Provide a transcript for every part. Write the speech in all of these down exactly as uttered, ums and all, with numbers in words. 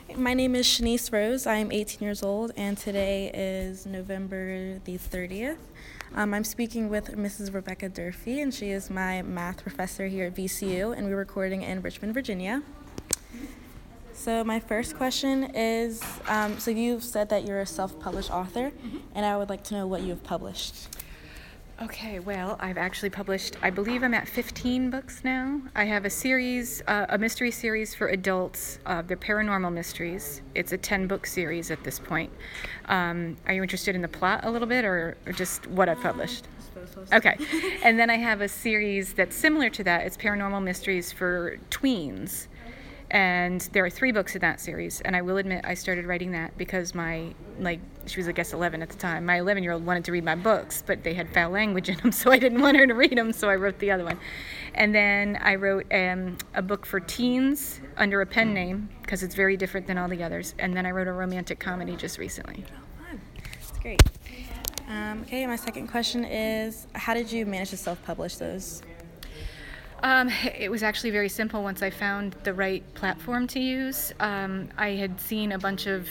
My name is Shanice Rose. I am eighteen years old, and today is November the thirtieth. Um, I'm speaking with Missus Rebecca Durfee, and she is my math professor here at V C U, and we're recording in Richmond, Virginia. So my first question is, um, so you've said that you're a self-published author, mm-hmm. and I would like to know what you have published. Okay, well, I've actually published, I believe I'm at fifteen books now. I have a series, uh, a mystery series for adults. Uh, they're paranormal mysteries. It's a ten-book series at this point. Um, are you interested in the plot a little bit, or, or just what I've published? Okay, and then I have a series that's similar to that. It's paranormal mysteries for tweens. And there are three books in that series, and I will admit I started writing that because my, like, she was, I guess, eleven at the time. My eleven-year-old wanted to read my books, but they had foul language in them, so I didn't want her to read them, so I wrote the other one. And then I wrote um, a book for teens under a pen name, because it's very different than all the others. And then I wrote a romantic comedy just recently. Oh, fun. That's great. Um, okay, my second question is, how did you manage to self-publish those? Um, it was actually very simple once I found the right platform to use. Um, I had seen a bunch of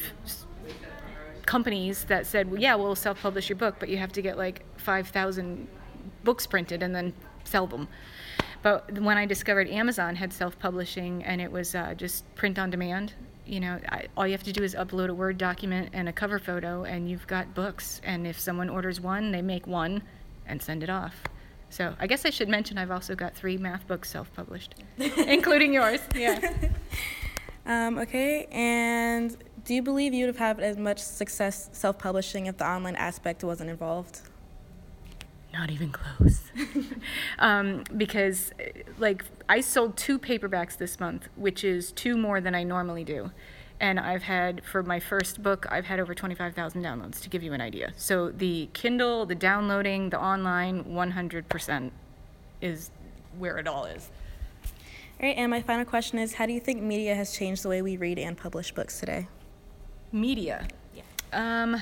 companies that said, well, yeah, we'll self-publish your book, but you have to get like five thousand books printed and then sell them. But when I discovered Amazon had self-publishing and it was uh, just print on demand, you know, I, all you have to do is upload a Word document and a cover photo and you've got books. And if someone orders one, they make one and send it off. So I guess I should mention I've also got three math books self-published, including yours. Yeah. Um, okay, and do you believe you would have had as much success self-publishing if the online aspect wasn't involved? Not even close. um, because, like, I sold two paperbacks this month, which is two more than I normally do. And I've had, for my first book, I've had over twenty-five thousand downloads, to give you an idea. So the Kindle, the downloading, the online, one hundred percent is where it all is. All right, and my final question is, how do you think media has changed the way we read and publish books today? Media? Yeah. Um,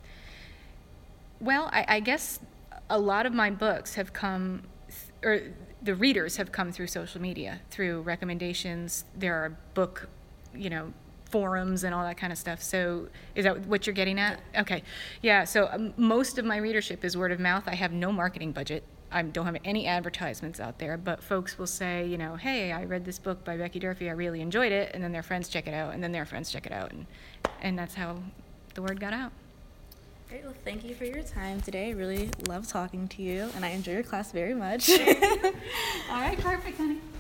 well, I, I guess a lot of my books have come, th- or the readers have come through social media, through recommendations. There are book, you know, forums and all that kind of stuff. So is that what you're getting at? Okay. Yeah, so um, most of my readership is word of mouth. I have no marketing budget. I don't have any advertisements out there, but folks will say, you know, hey, I read this book by Becky Durfee. I really enjoyed it. And then their friends check it out, and then their friends check it out. And, and that's how the word got out. Great. Well, thank you for your time today. I really love talking to you, and I enjoy your class very much. All right, perfect, honey.